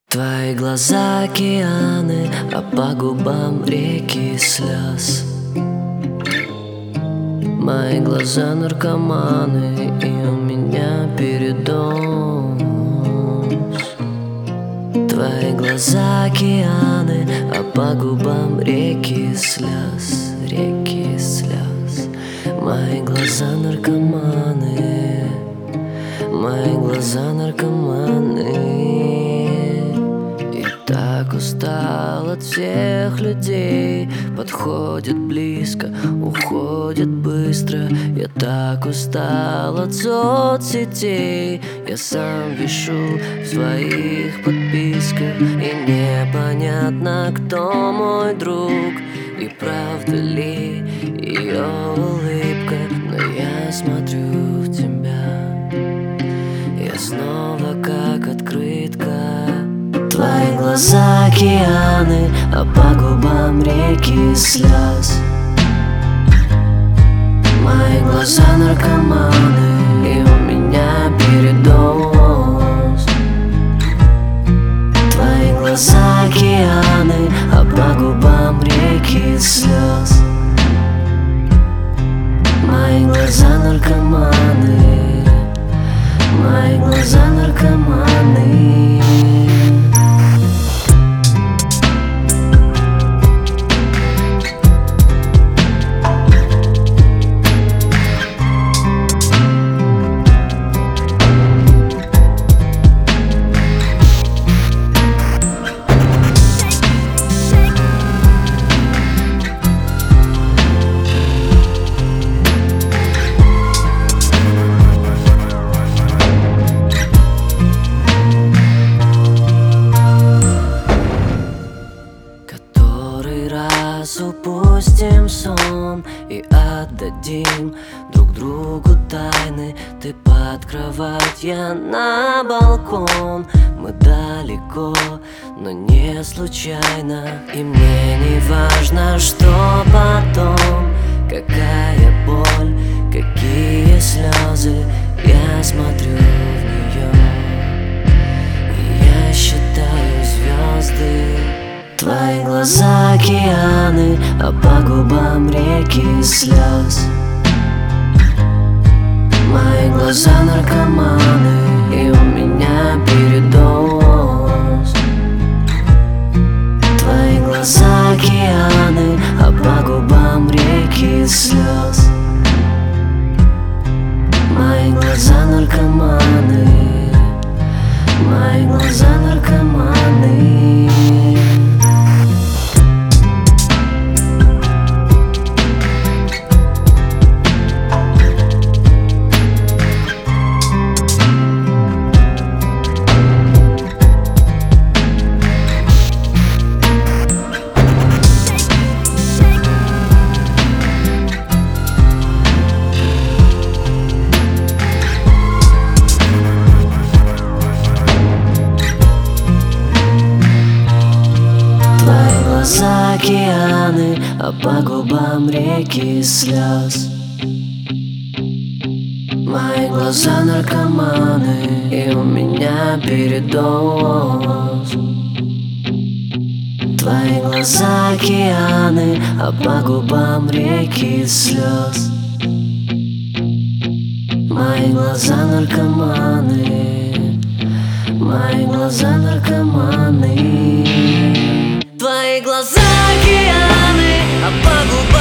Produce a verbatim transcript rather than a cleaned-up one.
Твои глаза океаны, а по губам реки слез. Мои глаза наркоманы, и у меня передоз. Твои глаза океаны, а по губам реки слез, реки слез. Мои глаза наркоманы, мои глаза наркоманы. Так устал от всех людей, подходит близко, уходит быстро. Я так устал от соцсетей, я сам вишу в своих подписках. И непонятно, кто мой друг, и правда ли ее улыбка. Но я смотрю в тебя, я снова как открытка. Твои глаза океаны, а по губам реки слез. Мои глаза наркоманы, и у меня передоз. Твои глаза океаны, а по губам реки слез. Мои глаза наркоманы, мои глаза наркоманы. Упустим сон и отдадим друг другу тайны. Ты под кровать, я на балкон. Мы далеко, но не случайно. И мне не важно, что потом, какая боль, какие слезы. Я смотрю в нее, и я считаю звезды. Твои глаза океаны, а по губам реки слез. Мои глаза наркоманы, и у меня передоз. Твои глаза океаны, а по губам реки слез. Мои глаза наркоманы, мои глаза наркоманы. Глаза океаны, а по губам реки слез. Мои глаза наркоманы, и у меня передоз. Твои глаза океаны, а по губам реки слез. Мои глаза наркоманы, мои глаза наркоманы. Твои глаза океаны, а по губам